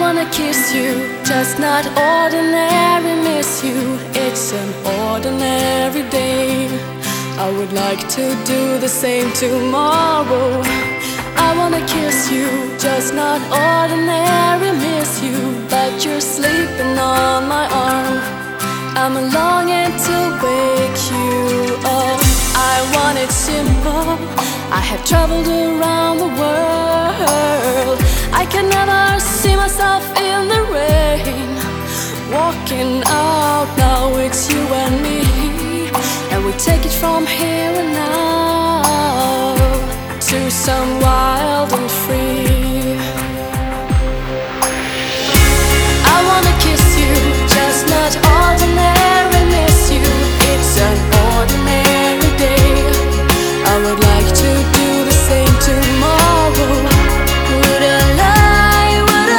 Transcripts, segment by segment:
wanna kiss you, just not ordinary miss you. It's an ordinary day. I would like to do the same tomorrow. I wanna kiss you, just not ordinary miss you. But you're sleeping on my arm. I'm longing to wake you up. I want it simple. I have traveled around the world. I can never see myself in the rain. Walking out now, it's you and me, and we take it from here and now to some wild and free. I wanna kiss you, just not ordinary miss you. It's an ordinary day. I would like to do the same tomorrow. Would I lie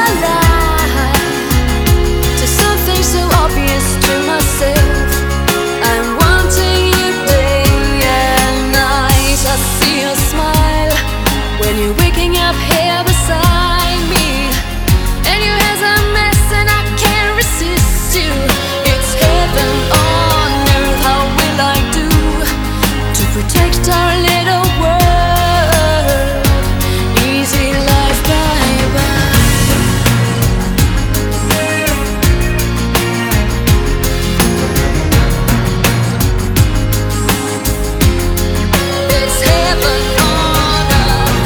to something so obvious to myself? I'm wanting you day and night. I see your smile when you're waking up here beside me, and your hair's a mess and I can't resist you. It's heaven on earth. How will I do to protect our little world? Easy life, bye-bye. It's heaven on earth.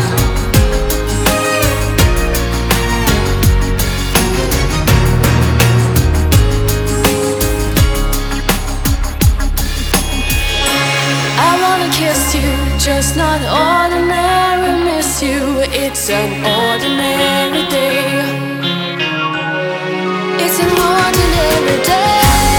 I wanna kiss you, just not ordinary miss you. It's an ordinary day. It's an ordinary day.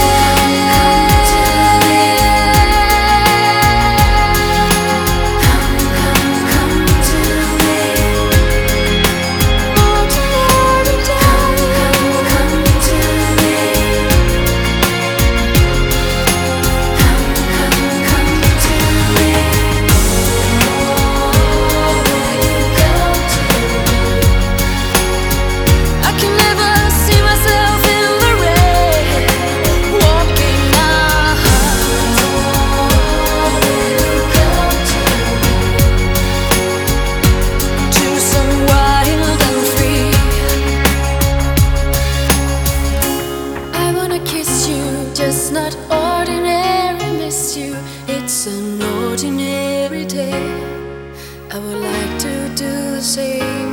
I can never see myself in the rain. Walking out to some wild and free. I wanna kiss you, just not ordinary miss you. It's an ordinary day. I would like to do the same